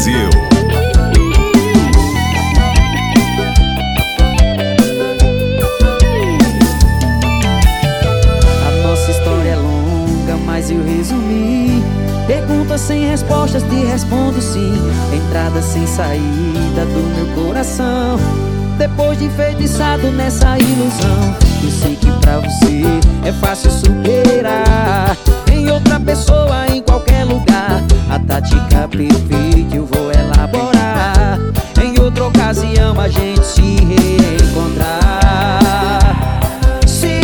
Brasil. A nossa história é longa, mas eu resumi. Perguntas sem respostas, te respondo sim. Entrada sem saída do meu coração. Depois de enfeitiçado nessa ilusão, eu sei que pra você é fácil superar. Em outra pessoa, em qualquer lugar, a tática perfeita eu vou elaborar. Em outra ocasião a gente se reencontrar. Se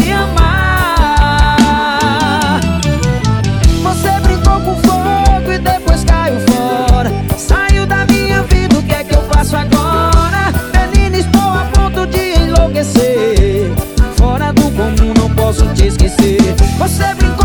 amar. Você brincou com fogo e depois caiu fora. Saiu da minha vida, o que é que eu faço agora? Menina, estou a ponto de enlouquecer. Fora do comum, não posso te esquecer. Você brincou